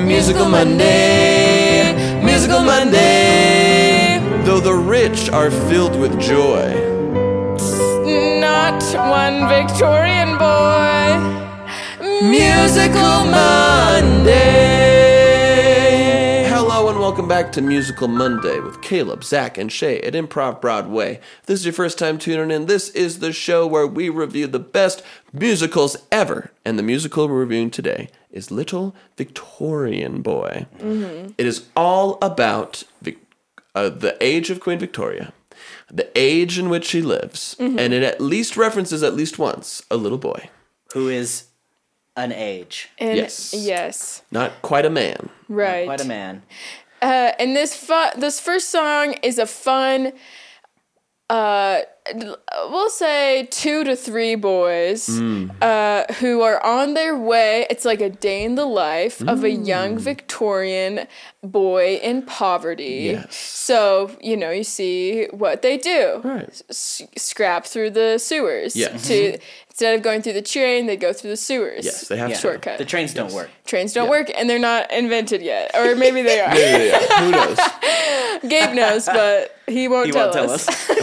Musical Monday, Musical Monday. Though the rich are filled with joy, not one Victorian boy. Musical Monday. Hello and welcome back to Musical Monday with Caleb, Zach, and Shay at Improv Broadway. If this is your first time tuning in, this is the show where we review the best musicals ever. And the musical we're reviewing today is Little Victorian Boy. Mm-hmm. It is all about the age of Queen Victoria, the age in which she lives, and it at least references at least once a little boy. Who is an age. Yes. Not quite a man. Right. Not quite a man. And this first song is a fun, we'll say 2 to 3 boys who are on their way. It's like a day in the life of a young Victorian boy in poverty. Yes. So, you see what they do. Right. Scrap through the sewers. Yes. Instead of going through the train, they go through the sewers. Yes, they have shortcut. The trains don't work. Trains don't work, and they're not invented yet. Or maybe they are. Who knows? Gabe knows, but he won't tell us.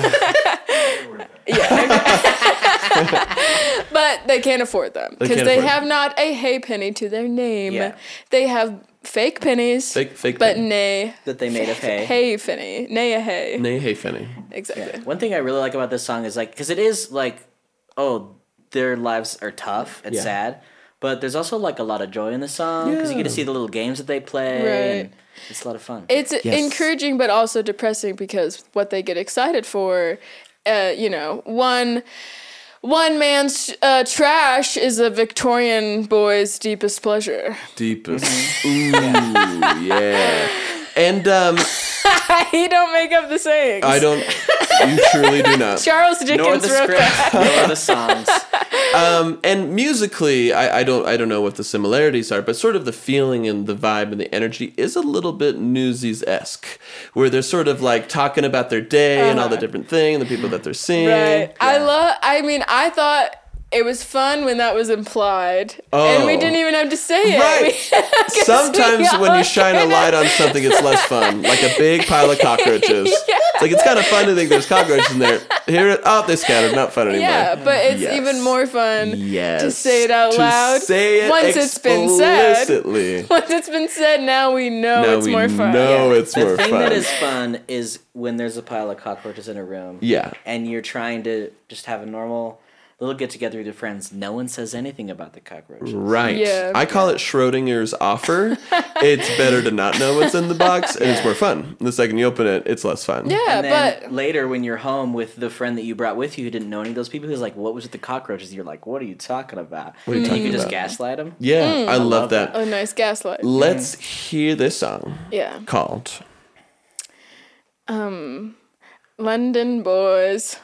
But they can't afford them because they have not a hay penny to their name. Yeah. They have fake pennies, Fake but penny. nay That they made of hay. hay penny, nay a hay. Nay, hey, Fanny. Exactly. Yeah. One thing I really like about this song is because it is their lives are tough and sad, but there's also a lot of joy in the song because you get to see the little games that they play. Right. And it's a lot of fun. It's encouraging, but also depressing because what they get excited for, one man's trash is a Victorian boy's deepest pleasure. Deepest. Ooh, yeah. And, He don't make up the sayings. I don't, you truly do not. Charles Dickens Nor the wrote that. script, nor the songs. And musically, I don't know what the similarities are, but sort of the feeling and the vibe and the energy is a little bit Newsies-esque, where they're sort of talking about their day and all the different things, the people that they're seeing. Right. Yeah. I thought it was fun when that was implied. Oh. And we didn't even have to say it. Right. Sometimes when you shine a light on something, it's less fun. Like a big pile of cockroaches. It's kind of fun to think there's cockroaches in there. They scattered. Not fun anymore. Yeah, but it's even more fun to say it out loud. Say it Once it's been said. explicitly. Once it's been said, now we know it's more fun. It's more The thing fun. that is fun is when there's a pile of cockroaches in a room. Yeah. And you're trying to just have a normal little get together with your friends. No one says anything about the cockroaches. Right. Yeah. I call it Schrodinger's offer. It's better to not know what's in the box, and it's more fun. The second you open it, it's less fun. Yeah, And then but later when you're home with the friend that you brought with you who didn't know any of those people, who's like, what was with the cockroaches? You're like, what are you talking about? What are you talking You can just about? gaslight them. Yeah, I love that. a nice gaslight. Let's hear this song Yeah. called London Boys.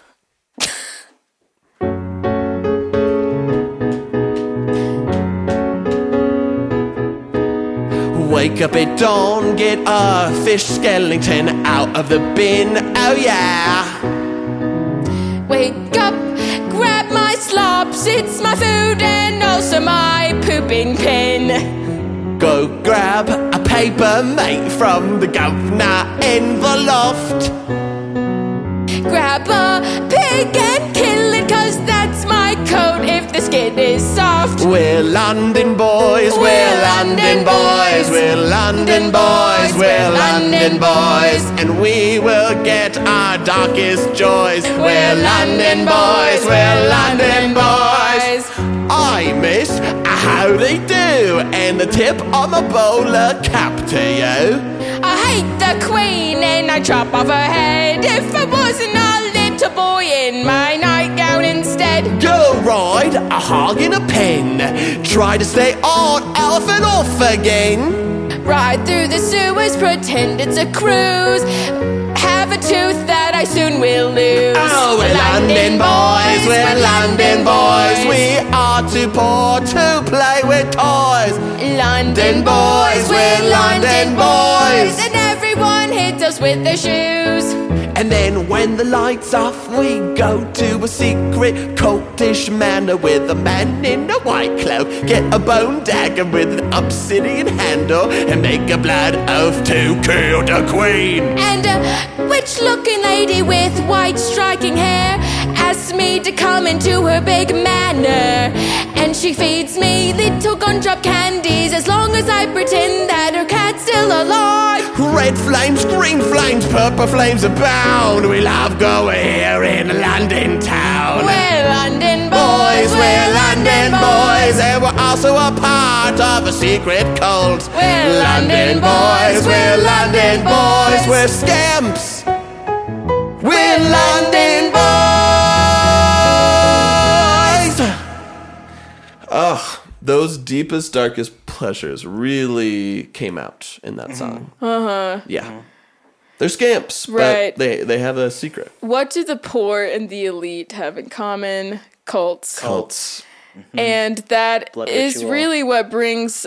Wake up at dawn, get a fish skeleton out of the bin, oh yeah. Wake up, grab my slops, it's my food and also my pooping pin. Go grab a paper mate from the governor in the loft. Grab a pig and kill it, cause that's my coat if the skin is soft. We're London boys, we're London boys, we're London boys, we're London boys, and we will get our darkest joys. We're London boys, we're London boys. I miss how they do, and the tip of a bowler cap to you. I hate the Queen and I chop off her head. If I wasn't a little boy in my nightgown instead. Go ride a hog in a pen, try to stay on elephant off again. Ride through the sewers, pretend it's a cruise. Have a tooth that I soon will lose. Oh, we're London boys, we're London boys. We are too poor to play with toys. London boys, we're London boys. And everyone here does with their shoes. And then when the light's off, we go to a secret cultish manor with a man in a white cloak. Get a bone dagger with an obsidian handle and make a blood oath to kill the queen. And a witch-looking lady with white striking hair asks me to come into her big manor. And she feeds me little gumdrop candies as long as I pretend that her cat's still alive. Red flames, green flames, purple flames abound. We love going here in London town. We're London boys, We're London boys, and we're also a part of a secret cult. We're London boys, we're London boys, we're scamps. We're London boys. Ugh, those deepest, darkest pleasures really came out in that song. Yeah. They're scamps, Right. but they have a secret. What do the poor and the elite have in common? Cults. Cults. And that Blood is ritual. really what brings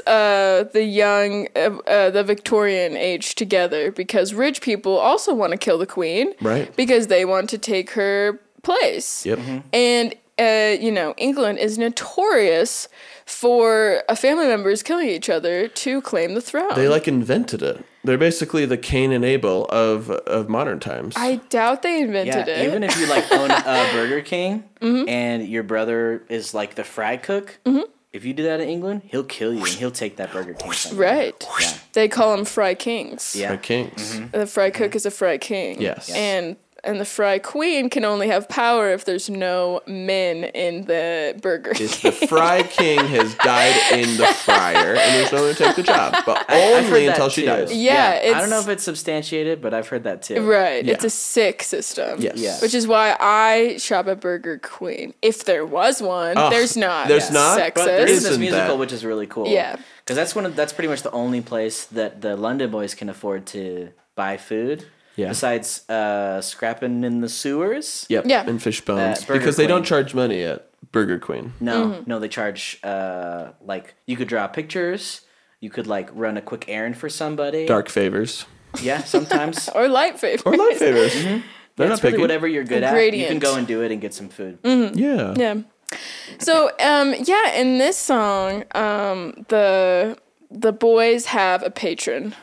the Victorian age together, because rich people also want to kill the queen, Right. Because they want to take her place. Yep. And England is notorious for family members killing each other to claim the throne. They invented it. They're basically the Cain and Abel of modern times. I doubt they invented Yeah, it. even if you own a Burger King and your brother is the fry cook, if you do that in England, he'll kill you and he'll take that Burger King. From you. Right. Yeah. They call them fry kings. Yeah. They're kings. The fry cook is a fry king. Yes. And the fry queen can only have power if there's no men in the burger. If the fry king has died in the fryer and there's no one to take the job, but I've heard only that until she too. dies. Yeah, I don't know if it's substantiated, but I've heard that too. Right. Yeah. It's a sick system. Yes. Yeah. Which is why I shop at Burger Queen. If there was one, Ugh, there's not. there's not? Sexist. But there is this Isn't musical, that- which is really cool. Yeah. Because that's pretty much the only place that the London boys can afford to buy food. Yeah. Besides scrapping in the sewers. Yep. Yeah. And fish bones. Burger Because they don't Queen. charge money at Burger Queen. No, no, they charge you could draw pictures. You could run a quick errand for somebody. Dark favors. Yeah, sometimes. Or light favors. Or light favors. They're It's not really picky. whatever you're good at. You Gradient. can go and do it and get some food. Yeah. Yeah. So, in this song, the boys have a patron.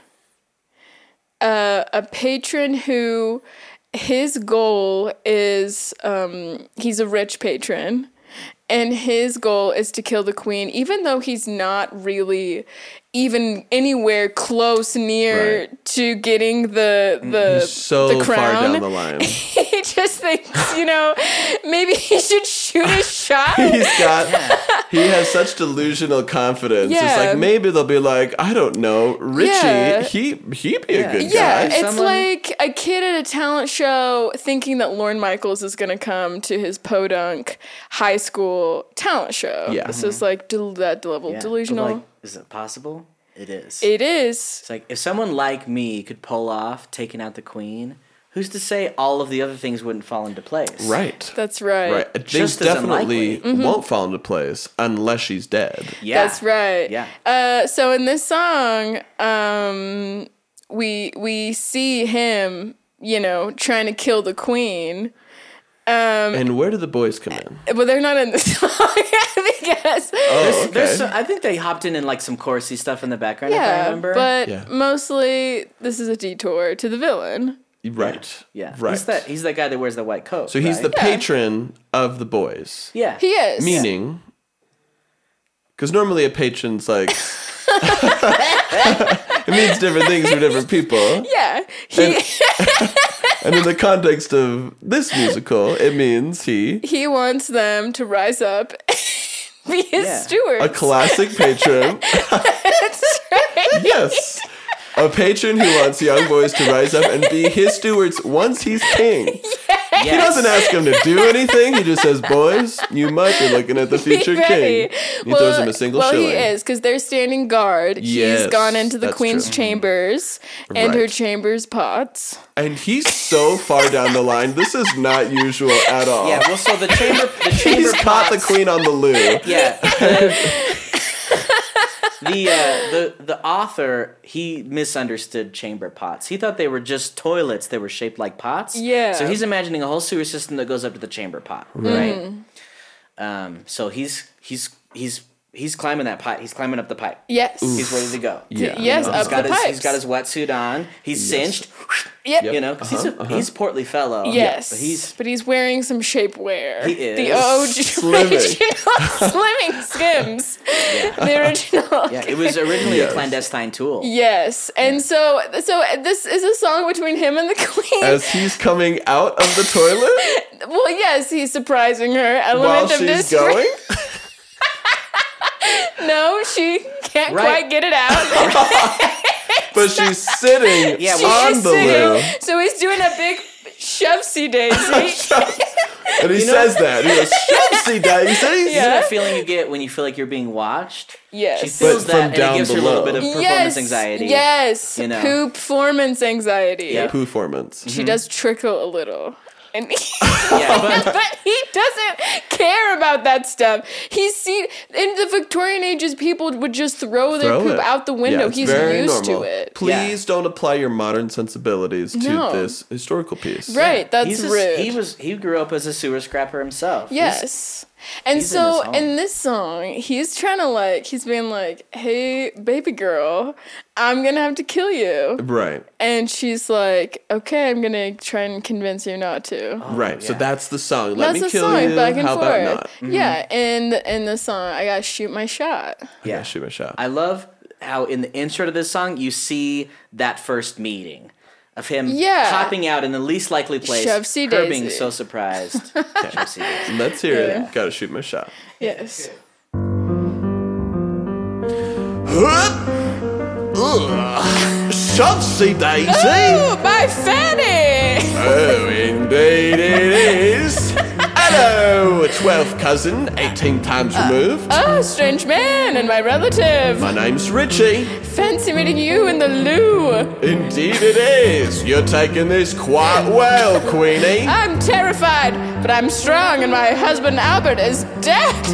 A patron who his goal is he's a rich patron, and his goal is to kill the queen, even though he's not really even anywhere close near Right. to getting the He's so the far crown. down the line. He just thinks, maybe he should shoot a shot. He has such delusional confidence. Yeah. It's like maybe they'll be like, I don't know, Richie, Yeah. he'd be a good Yeah, guy. it's Someone- like a kid at a talent show thinking that Lorne Michaels is going to come to his podunk high school talent show. Yeah. This is like that level Yeah, but, delusional. is it possible? It is. It is. It's like if someone like me could pull off taking out the queen, who's to say all of the other things wouldn't fall into place? Right. That's right. Right. Things Just as definitely unlikely. won't fall into place unless she's dead. Yeah. That's right. Yeah. So in this song, we see him, trying to kill the queen. And where do the boys come in? But they're not in the song because Oh, okay. There's I think they hopped in some chorusy stuff in the background. If I yeah, remember. but Yeah. mostly this is a detour to the villain. Right. yeah, Right. He's that guy that wears the white coat. So he's right? the patron of the boys. yeah. He is. Meaning, because normally a patron's like, it means different things for different people. Yeah. And in the context of this musical, it means He wants them to rise up and be his Yeah. stewards. a classic patron. That's right. Yes. A patron who wants young boys to rise up and be his stewards once he's king. He doesn't ask him to do anything. He just says, boys, you might be looking at the future Be ready. king. He throws him a single shilling. He is, because they're standing guard. Yes, He's gone into the that's queen's true. chambers and her Right. chambers pots. And he's so far down the line. This is not usual at all. Yeah. Well, so the chamber He's caught the pots- queen on the loo. Yeah. The author, he misunderstood chamber pots. He thought they were just toilets. They were shaped like pots. Yeah. So he's imagining a whole sewer system that goes up to the chamber pot, right? So he's climbing that pipe. He's climbing up the pipe. Yes. He's ready to go. Yeah. Yes, He's up got the his pipes. he's got his wetsuit on. He's cinched. Yep. You know, 'cause he's a portly fellow. Yes, But he's wearing some shapewear. He is. The OG Slimming. original Slimming Skims. The original. yeah, it was originally Yes. a clandestine tool. Yes, and so this is a song between him and the Queen. As he's coming out of the toilet Well, yes, he's surprising her. Element while of she's this. going. No, she can't Right. quite get it out. But she's sitting Yeah, She well, on is the sitting, loo. so he's doing a big shove-see daisy. And he says that. He goes, Shopsy Daisy. Yeah. You know that feeling you get when you feel like you're being watched? Yes. She feels But from that, and down it gives her a below. little bit of performance Yes, anxiety. yes, You know. poo performance anxiety. Yeah. Performance. She does trickle a little. And Yeah, but he doesn't care about that stuff. He's seen in the Victorian ages, people would just throw their Throw poop it. out the window. Yeah, it's He's very used normal. to it. Please don't apply your modern sensibilities to No. this historical piece. Right, that's He's rude. he grew up as a sewer scrapper himself. Yes. And he's in so this song. in this song, he's trying to he's being like, hey, baby girl, I'm going to have to kill you. Right. And she's like, okay, I'm going to try and convince you not to. Right. So yeah. that's the song. Let That's me the kill song, you. back and How forth. about not? Yeah, and in the song, I gotta shoot my shot. Yeah, shoot my shot. I love how in the intro to this song you see that first meeting of him Yeah. popping out in the least likely place. Shove-see her being daisy. so surprised. Shove-see daisy. Let's hear Yeah. it. Gotta shoot my shot. Yes. Shopsy Daisy. Oh, my fanny! Oh, indeed it is. Hello, 12th cousin, 18 times removed. Oh, strange man and my relative. My name's Richie. Fancy meeting you in the loo. Indeed it is. You're taking this quite well, Queenie. I'm terrified, but I'm strong, and my husband Albert is dead.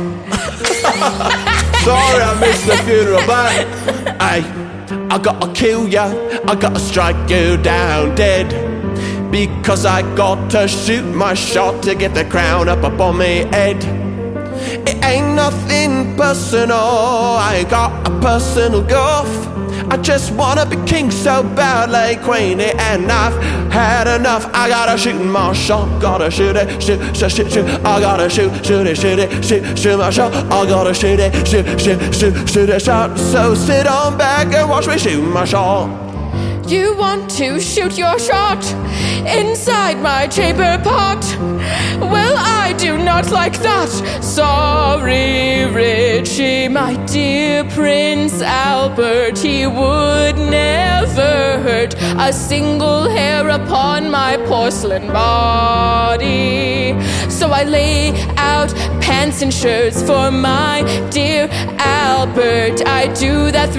Sorry I missed the funeral, but I gotta kill ya. I gotta strike you down dead. Because I got to shoot my shot to get the crown up on me head. It ain't nothing personal, I ain't got a personal gulf. I just wanna be king so badly, Queenie, and I've had enough. I gotta shoot my shot, gotta shoot it, shoot. I gotta shoot my shot. I gotta shoot it, shot. So sit on back and watch me shoot my shot. You want to shoot your shot inside my chamber pot? Well, I do not like that. Sorry, Richie, my dear Prince Albert. He would never hurt a single hair upon my porcelain body. So I lay out pants and shirts for my dear Albert. I do that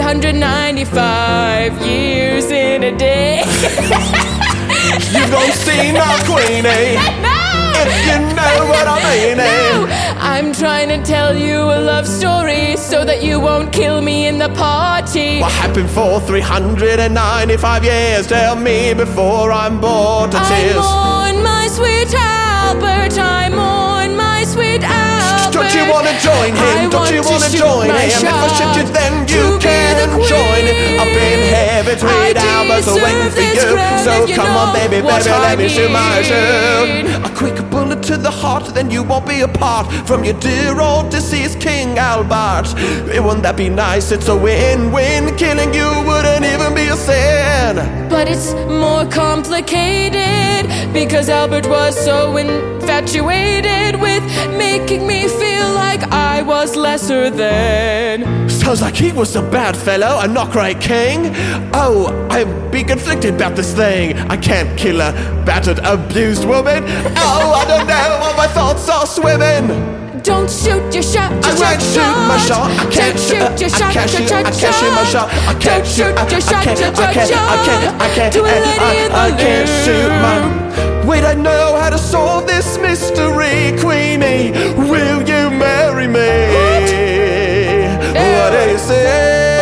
395 years in a day. You gon' see my Queenie, if you know what I mean. No, I'm trying to tell you a love story so that you won't kill me in the party. What happened for 395 years? Tell me before I'm bored to I tears. mourn my sweet Albert. I mourn my sweet Albert. Don't you wanna join him? Don't you wanna join him? If I shoot you, then you can join him. Up in heaven, sweet Albert's waiting for you. So come on, baby, let me shoot my shoot. A quick bullet to the heart, then you won't be apart from your dear old deceased King Albert. Wouldn't that be nice? It's a win-win. Killing you wouldn't even be a sin. But it's more complicated because Albert was so infatuated with making me feel like I was lesser than. Sounds like he was a bad fellow, a not great king. Oh, I'm be conflicted about this thing. I can't kill a battered, abused woman. Oh, I don't know why my thoughts are swimming. Don't shoot your shot. I won't shoot my shot. I can't shoot your shot. I can't shoot my shot. I can't shoot. I can't. I can't shoot my. We don't know how to solve this mystery, Queenie. Will you marry me? What do you say?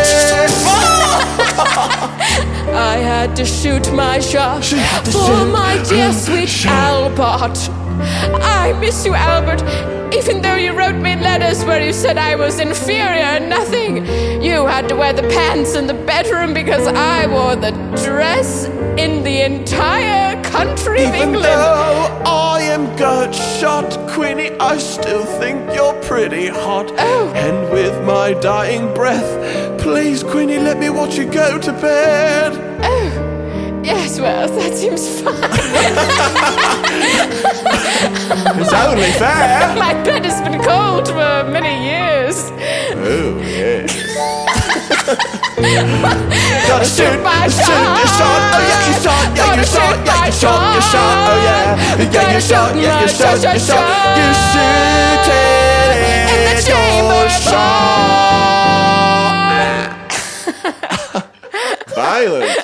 I had to shoot my shot She had to for shoot my dear her sweet shot. Albert. I miss you, Albert. Even though you wrote me letters where you said I was inferior and nothing, you had to wear the pants in the bedroom because I wore the dress in the entire country of Even England. though I am gut shot, Queenie, I still think you're pretty hot. Oh. And with my dying breath, please, Queenie, let me watch you go to bed. Yes, well, that seems fine. It's only fair. My bed has been cold for many years. Oh, yes. Gotta shoot my shot. You shot, oh yeah, you shot, yeah, you shot, yeah, you shot, you shot, oh yeah, yeah, you shot, yeah, you shot, you shot, you shoot it In the chamber. Violent.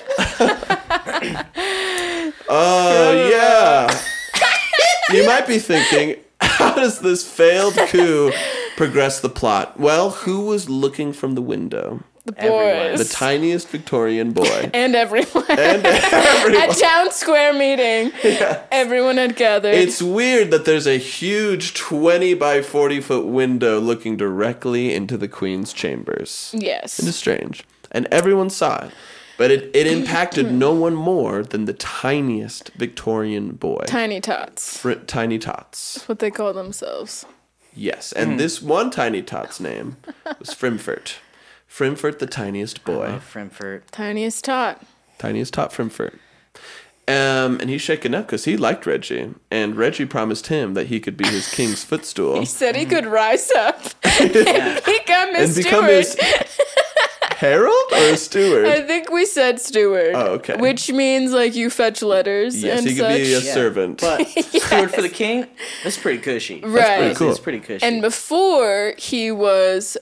Oh yeah. You might be thinking, how does this failed coup progress the plot? Well, who was looking from the window? The Everyone. boys. The tiniest Victorian boy. And everyone. And everyone. At Town Square meeting, everyone had gathered. It's weird that there's a huge 20 by 40 foot window looking directly into the Queen's chambers. yes. It is strange. And everyone saw it. But it impacted no one more than the tiniest Victorian boy. Tiny tots. Tiny Tots. That's what they call themselves. Yes. And this one Tiny Tot's name was Frimfort. Frimfort, the tiniest boy. Frankfurt. Tiniest tot. Tiniest Tot Frimfort. And he's shaken up because he liked Reggie. And Reggie promised him that he could be his king's footstool. He said he could rise up and become his And become steward. his herald or a steward? I think we said steward. Oh, okay. Which means like you fetch letters Yes, and he could such. be a Yeah. servant. But steward for the king, that's pretty cushy. Right. pretty cool. It's pretty cushy. And before he was,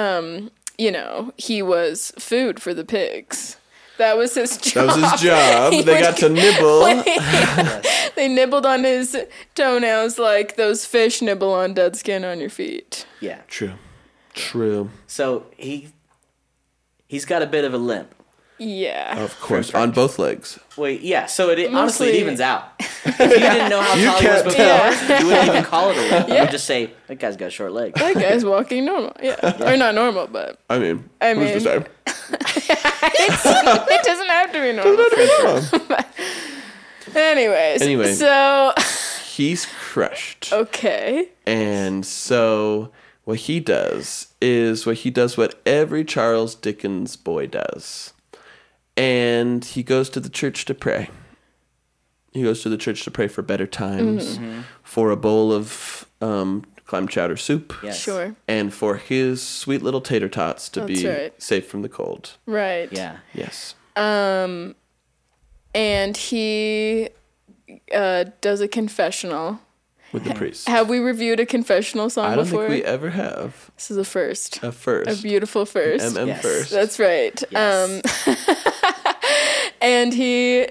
he was food for the pigs. That was his job. That was his job. He They would- got to nibble. They nibbled on his toenails like those fish nibble on dead skin on your feet. yeah. True. So he's got a bit of a limp. Yeah. Of course. On both legs. Wait, yeah. So honestly, Mostly- it evens out. If you didn't know how You tall he was can't before, tell. you wouldn't even call it a limp. You Yeah. would just say that guy's got short legs. That guy's walking normal. Yeah. Or not normal, but I mean, I who's to mean- say? it doesn't have to be normal. Anyways. Anyway. So, He's crushed. okay. And so what he does is what every Charles Dickens boy does. And he goes to the church to pray. He goes to the church to pray for better times, for a bowl of clam chowder soup, Yes. Sure. and for his sweet little tater tots to That's be right. safe from the cold. Right. Yeah. Yes. And he does a confessional. With the priest. Have we reviewed a confessional song I don't before? think we ever have. This is a first. A first. A beautiful first. MM Yes. first. That's right. Yes. And he,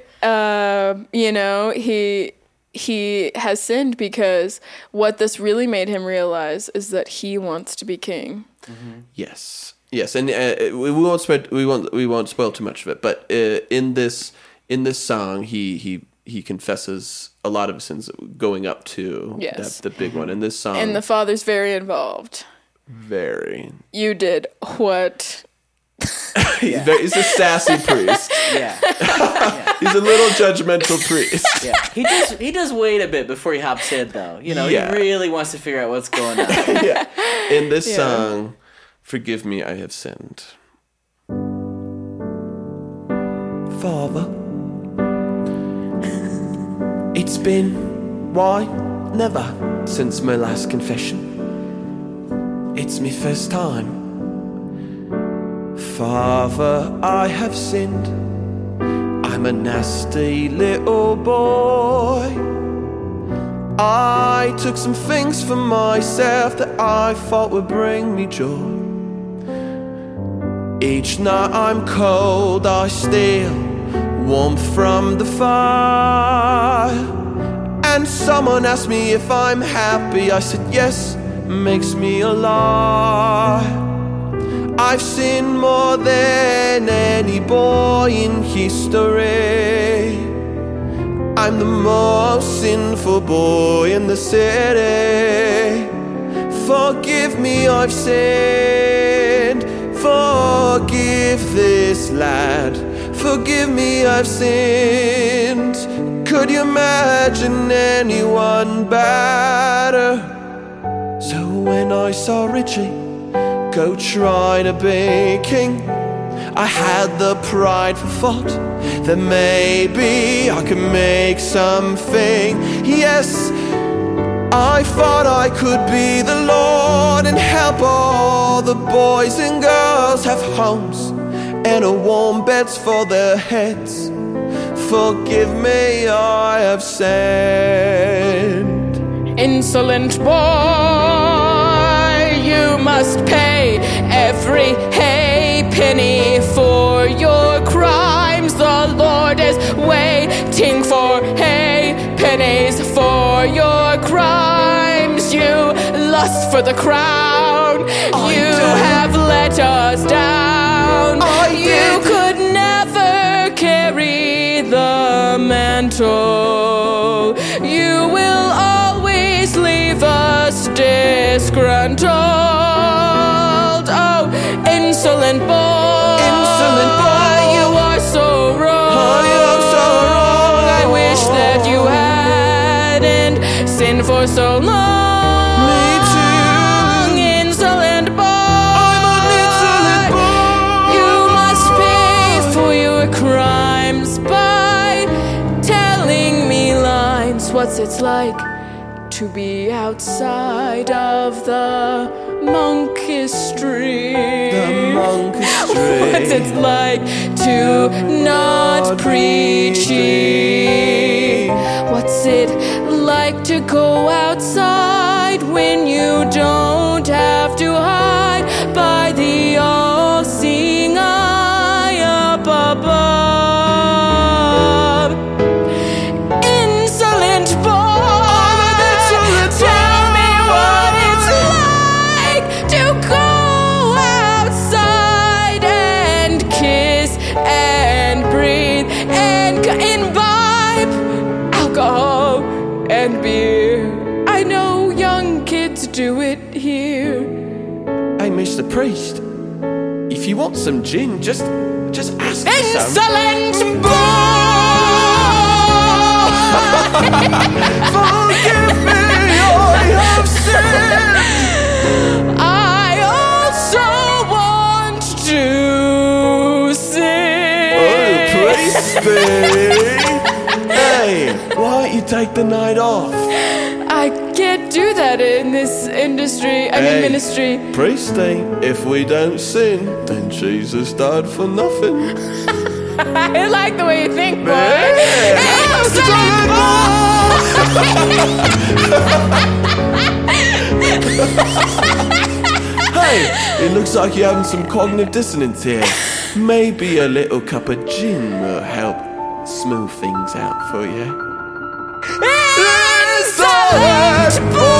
he has sinned because what this really made him realize is that he wants to be king. Yes, and we won't spoil too much of it. But in this song, he confesses a lot of his sins going up to Yes. the big one. In this song, And the father's very involved. very You did what? he's a sassy priest. Yeah. He's a little judgmental priest. Yeah. He does wait a bit before he hops in though. Yeah. He really wants to figure out what's going on. Yeah. In this Yeah. song, "Forgive me, I have sinned." Father, it's been, why, never since my last confession. It's me first time. Father, I have sinned. I'm a nasty little boy. I took some things for myself that I thought would bring me joy. Each night I'm cold, I steal warmth from the fire. And someone asked me if I'm happy. I said yes, makes me alive. I've sinned more than any boy in history. I'm the most sinful boy in the city. Forgive me, I've sinned. Forgive this lad. Forgive me, I've sinned. Could you imagine anyone better? So when I saw Richie go try to be king, I had the pride for thought that maybe I could make something. Yes, I thought I could be the Lord and help all the boys and girls have homes and a warm beds for their heads. Forgive me, I have sinned. Insolent boy, you must pay every penny for your crimes. The Lord is waiting for pennies for your crimes. You lust for the crown, you have let us down. You could never carry the mantle. You will always leave us disgruntled. Oh, insolent boy, you are so wrong. I am so wrong. I wish that you hadn't sinned for so long. Me too. Insolent boy, I'm an insolent boy. you must pay for your crimes by telling me lines. What's it like to be outside of the monkistry? The monkistry. What's it like to not preachy? What's it like to go outside when you don't have to hide by the all-seeing eye up above? Insolent boy, tell me what it's like to go outside and kiss and breathe and imbibe alcohol and beer. I know young kids do it here. Hey, Mr. Priest, if you want some gin, just ask for some. Insolent boy! Forgive me, I have sinned. I also want to sing. Oh, Priesty. Hey, why don't you take the night off? I can't do that in this industry. I mean, ministry. Priesty, if we don't sin, then Jesus died for nothing. I like the way you think, boy. Yeah. Insolent Hey, it looks like you're having some cognitive dissonance here. Maybe a little cup of gin will help smooth things out for you. Insolent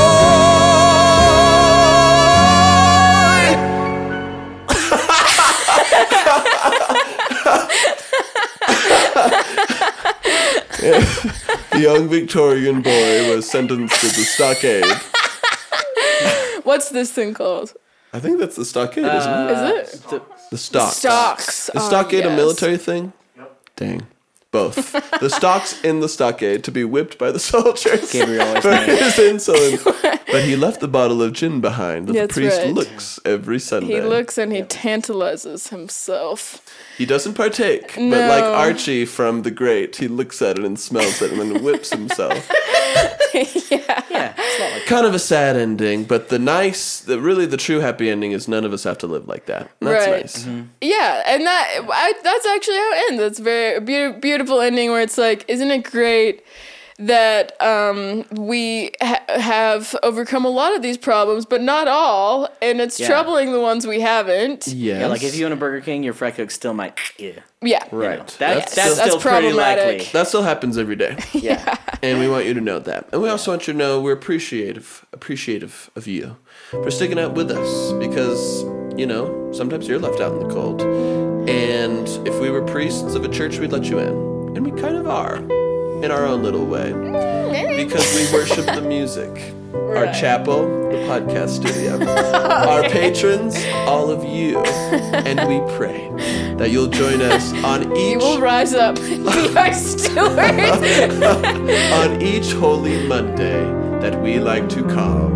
The young Victorian boy was sentenced to the stockade. What's this thing called? I think that's the stockade, isn't it? Is it? The stocks. Stocks. Is stockade a yes. military thing? Yep. Dang. Both. The stocks in the stockade to be whipped by the soldiers Gabriel always for knows. his insolence. But he left the bottle of gin behind that the That's priest right. looks every Sunday. He looks and he tantalizes himself. He doesn't partake, but No. like Archie from The Great, he looks at it and smells it and then whips himself. Yeah, it's not like Kind of a sad ending, but the really the true happy ending is none of us have to live like that. That's Right. nice. Yeah, and that's actually how it ends. It's very beautiful ending where it's like, isn't it great that we have overcome a lot of these problems, but not all, and it's Yeah. troubling the ones we haven't. Yes. yeah, like if you own a Burger King, your fried cook still might Yeah. Right. That's still, still pretty problematic. likely. that still happens every day. Yeah. And we want you to know that. And we also want you to know we're appreciative of you for sticking out with us, because you know, sometimes you're left out in the cold. And if we were priests of a church, we'd let you in. And we kind of are, in our own little way. Because we worship the music. Our chapel, the podcast studio. Our patrons, all of you. And we pray that you'll join us on each... You will rise up and be our stewards. on each Holy Monday that we like to call...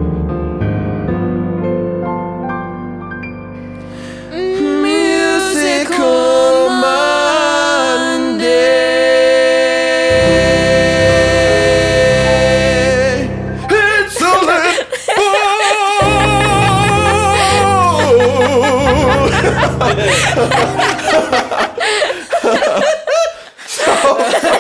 Musical Monday. It's only so